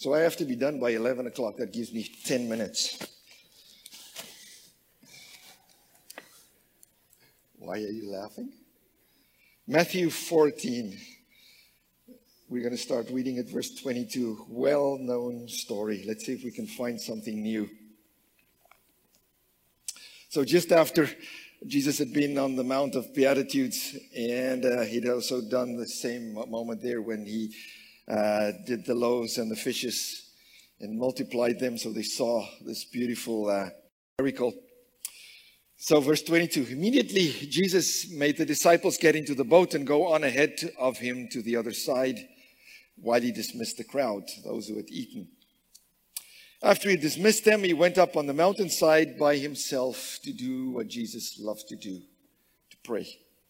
So I have to be done by 11 o'clock. That gives me 10 minutes. Why are you laughing? Matthew 14. We're going to start reading at verse 22. Well-known story. Let's see if we can find something new. So just after Jesus had been on the Mount of Beatitudes, and he'd also done the same moment there when he did the loaves and the fishes and multiplied them, so they saw this beautiful miracle. So verse 22, immediately Jesus made the disciples get into the boat and go on ahead of him to the other side while he dismissed the crowd, those who had eaten. After he dismissed them, he went up on the mountainside by himself to do what Jesus loved to do, to pray.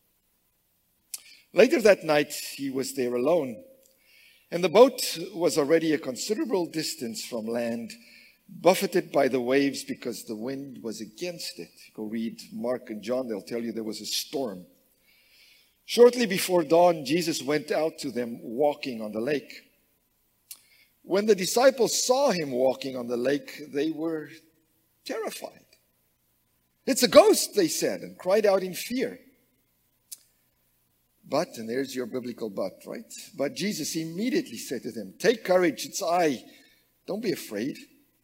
Later that night, he was there alone, and the boat was already a considerable distance from land, buffeted by the waves because the wind was against it. Go read Mark and John, they'll tell you there was a storm. Shortly before dawn, Jesus went out to them walking on the lake. When the disciples saw him walking on the lake, they were terrified. "It's a ghost," they said, and cried out in fear. But, and there's your biblical but, right? But Jesus immediately said to them, "Take courage, it's I. Don't be afraid."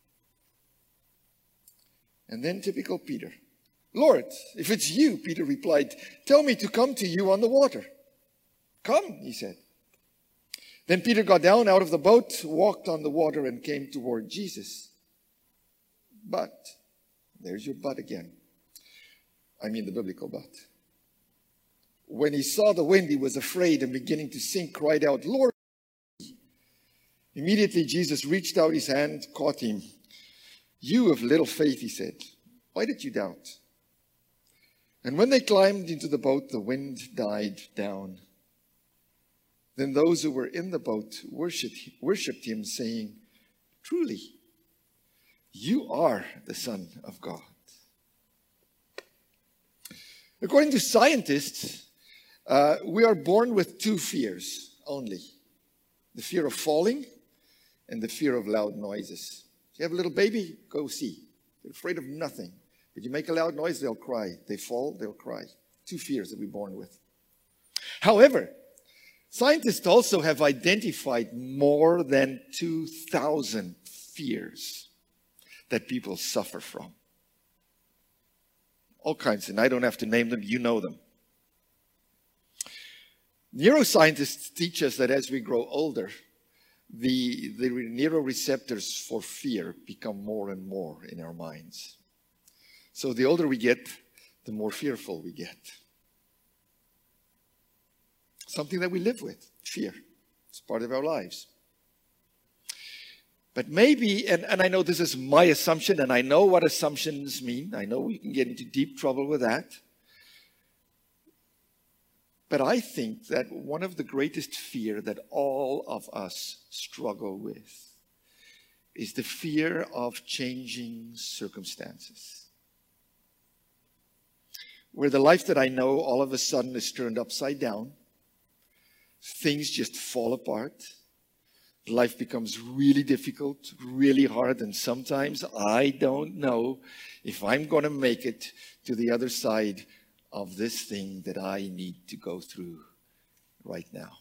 And then typical Peter. "Lord, if it's you," Peter replied, "tell me to come to you on the water." "Come," he said. Then Peter got down out of the boat, walked on the water, and came toward Jesus. But, there's your but again. I mean the biblical but. When he saw the wind, he was afraid and beginning to sink, cried out, "Lord." Immediately Jesus reached out his hand, caught him. "You of little faith," he said, "why did you doubt?" And when they climbed into the boat, the wind died down. Then those who were in the boat worshipped him, saying, "Truly, you are the Son of God." According to scientists, we are born with two fears only. The fear of falling and the fear of loud noises. If you have a little baby, go see. They're afraid of nothing. But you make a loud noise, they'll cry. They fall, they'll cry. Two fears that we're born with. However, scientists also have identified more than 2,000 fears that people suffer from. All kinds, and I don't have to name them, you know them. Neuroscientists teach us that as we grow older, the neuroreceptors for fear become more and more in our minds. So the older we get, the more fearful we get. Something that we live with, fear. It's part of our lives. But maybe, and I know this is my assumption, and I know what assumptions mean. I know we can get into deep trouble with that. But I think that one of the greatest fear that all of us struggle with is the fear of changing circumstances. Where the life that I know all of a sudden is turned upside down. Things just fall apart. Life becomes really difficult, really hard, and sometimes I don't know if I'm going to make it to the other side of this thing that I need to go through right now.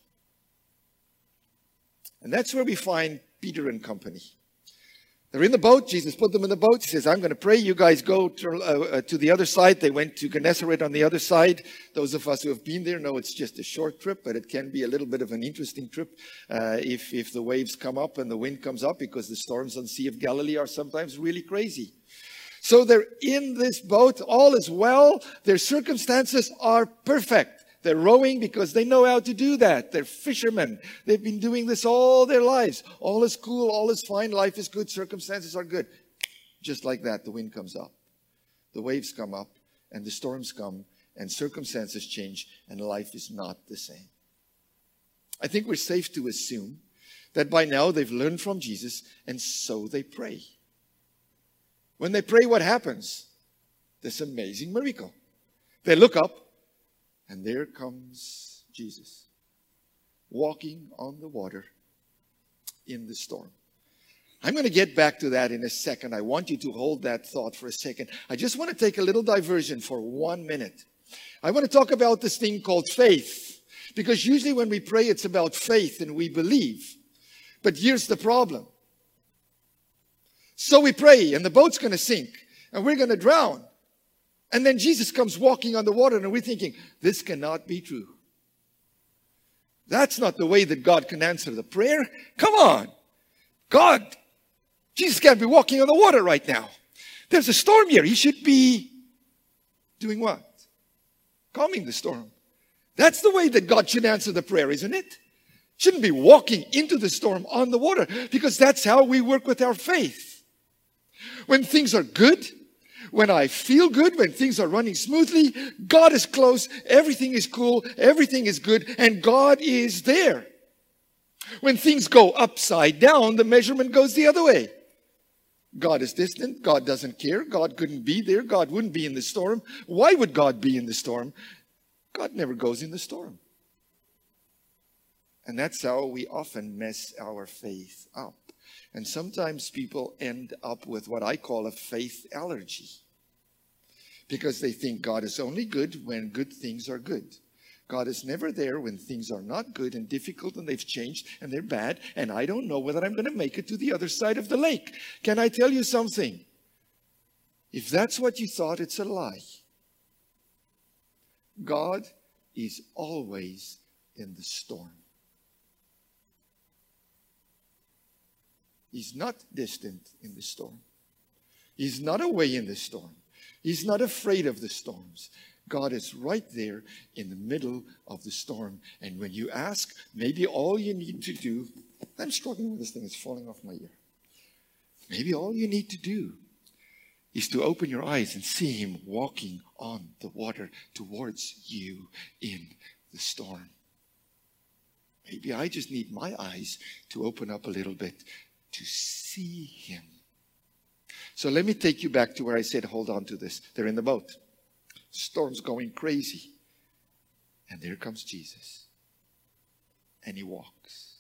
And that's where we find Peter and company. They're in the boat. Jesus put them in the boat. He says, "I'm going to pray. You guys go to the other side." They went to Gennesaret on the other side. Those of us who have been there know it's just a short trip, but it can be a little bit of an interesting trip if the waves come up and the wind comes up, because the storms on the Sea of Galilee are sometimes really crazy. So they're in this boat. All is well. Their circumstances are perfect. They're rowing because they know how to do that. They're fishermen. They've been doing this all their lives. All is cool. All is fine. Life is good. Circumstances are good. Just like that, the wind comes up. The waves come up and the storms come and circumstances change and life is not the same. I think we're safe to assume that by now they've learned from Jesus and so they pray. When they pray, what happens? This amazing miracle. They look up. And there comes Jesus, walking on the water in the storm. I'm going to get back to that in a second. I want you to hold that thought for a second. I just want to take a little diversion for 1 minute. I want to talk about this thing called faith. Because usually when we pray, it's about faith and we believe. But here's the problem. So we pray and the boat's going to sink and we're going to drown. And then Jesus comes walking on the water and we're thinking, this cannot be true. That's not the way that God can answer the prayer. Come on. God, Jesus can't be walking on the water right now. There's a storm here. He should be doing what? Calming the storm. That's the way that God should answer the prayer, isn't it? Shouldn't be walking into the storm on the water, because that's how we work with our faith. When things are good, when I feel good, when things are running smoothly, God is close, everything is cool, everything is good, and God is there. When things go upside down, the measurement goes the other way. God is distant. God doesn't care. God couldn't be there. God wouldn't be in the storm. Why would God be in the storm? God never goes in the storm. And that's how we often mess our faith up. And sometimes people end up with what I call a faith allergy. Because they think God is only good when good things are good. God is never there when things are not good and difficult and they've changed and they're bad. And I don't know whether I'm going to make it to the other side of the lake. Can I tell you something? If that's what you thought, it's a lie. God is always in the storm. He's not distant in the storm. He's not away in the storm. He's not afraid of the storms. God is right there in the middle of the storm. And when you ask, maybe all you need to do, I'm struggling with this thing, it's falling off my ear. Maybe all you need to do is to open your eyes and see him walking on the water towards you in the storm. Maybe I just need my eyes to open up a little bit to see him. So let me take you back to where I said, hold on to this. They're in the boat. Storm's going crazy. And there comes Jesus. And he walks.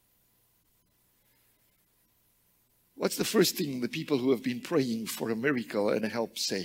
What's the first thing the people who have been praying for a miracle and a help say?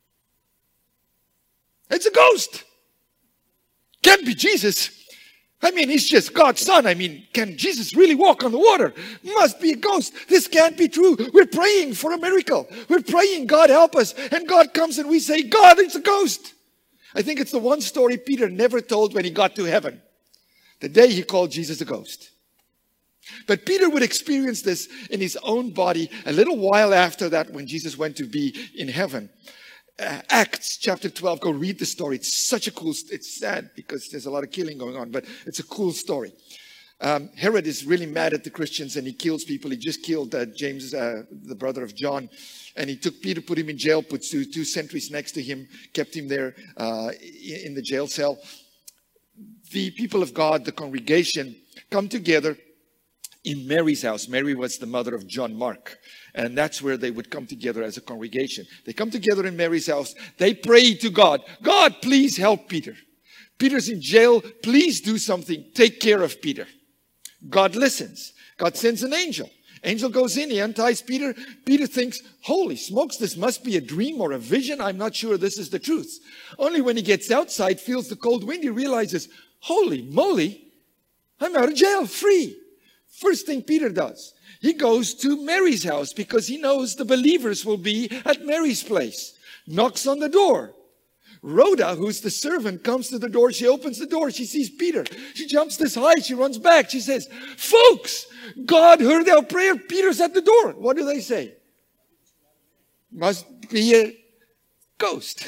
It's a ghost. Can't be Jesus. I mean, he's just God's son. I mean, can Jesus really walk on the water? Must be a ghost. This can't be true. We're praying for a miracle. We're praying, God help us. And God comes and we say, God, it's a ghost. I think it's the one story Peter never told when he got to heaven. The day he called Jesus a ghost. But Peter would experience this in his own body a little while after that when Jesus went to be in heaven. Acts chapter 12, go read the story. It's such a cool, it's sad because there's a lot of killing going on, but it's a cool story. Herod is really mad at the Christians and he kills people. He just killed James, the brother of John. And he took Peter, put him in jail, put two sentries next to him, kept him there in the jail cell. The people of God, the congregation, come together in Mary's house. Mary was the mother of John Mark. And that's where they would come together as a congregation. They come together in Mary's house. They pray to God. God, please help Peter. Peter's in jail. Please do something. Take care of Peter. God listens. God sends an angel. Angel goes in. He unties Peter. Peter thinks, holy smokes, this must be a dream or a vision. I'm not sure this is the truth. Only when he gets outside, feels the cold wind, he realizes, holy moly, I'm out of jail, free. First thing Peter does, he goes to Mary's house because he knows the believers will be at Mary's place. Knocks on the door. Rhoda, who's the servant, comes to the door. She opens the door. She sees Peter. She jumps this high. She runs back. She says, folks, God heard our prayer. Peter's at the door. What do they say? Must be a ghost.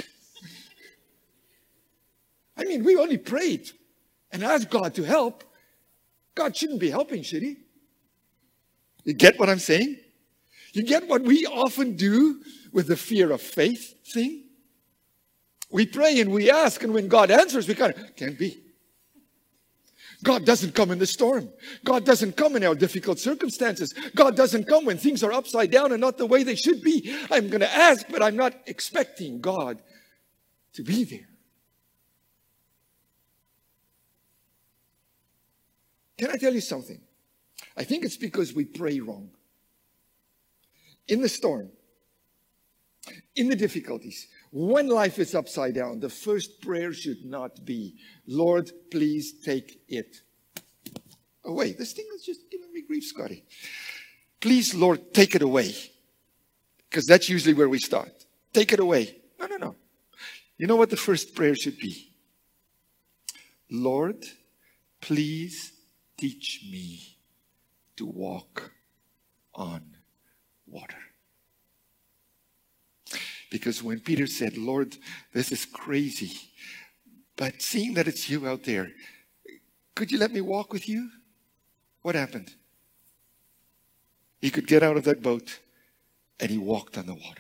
I mean, we only prayed and asked God to help. God shouldn't be helping, should he? You get what I'm saying? You get what we often do with the fear of faith thing? We pray and we ask, and when God answers, we can't be. God doesn't come in the storm. God doesn't come in our difficult circumstances. God doesn't come when things are upside down and not the way they should be. I'm going to ask, but I'm not expecting God to be there. Can I tell you something? I think it's because we pray wrong. in the storm, in the difficulties, when life is upside down, the first prayer should not be, Lord, please take it away. This thing is just giving me grief, Scotty. Please, Lord, take it away. Because that's usually where we start. Take it away. No. You know what the first prayer should be? Lord, please teach me to walk on water. Because when Peter said, Lord, this is crazy, but seeing that it's you out there, could you let me walk with you? What happened? He could get out of that boat and he walked on the water.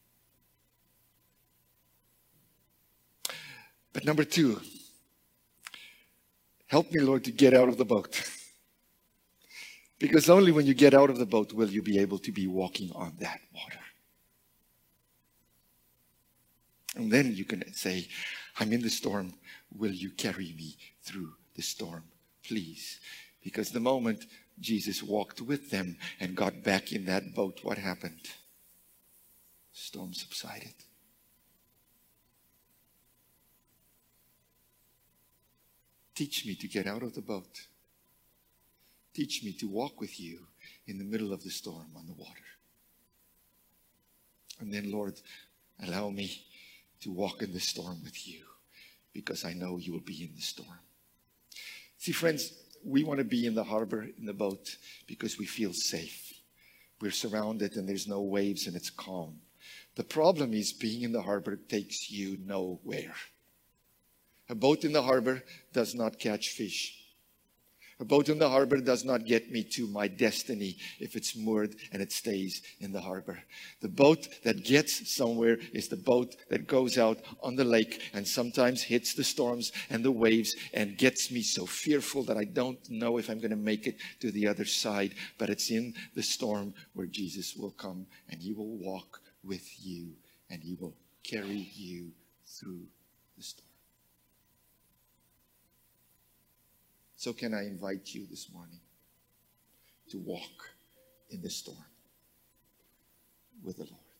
But number 2, help me, Lord, to get out of the boat. Because only when you get out of the boat will you be able to be walking on that water. And then you can say, I'm in the storm. Will you carry me through the storm, please? Because the moment Jesus walked with them and got back in that boat, what happened? Storm subsided. Teach me to get out of the boat. Teach me to walk with you in the middle of the storm on the water. And then, Lord, allow me to walk in the storm with you because I know you will be in the storm. See, friends, we want to be in the harbor, in the boat, because we feel safe. We're surrounded and there's no waves and it's calm. The problem is being in the harbor takes you nowhere. A boat in the harbor does not catch fish. A boat in the harbor does not get me to my destiny if it's moored and it stays in the harbor. The boat that gets somewhere is the boat that goes out on the lake and sometimes hits the storms and the waves and gets me so fearful that I don't know if I'm going to make it to the other side. But it's in the storm where Jesus will come and he will walk with you and he will carry you through the storm. So can I invite you this morning to walk in the storm with the Lord?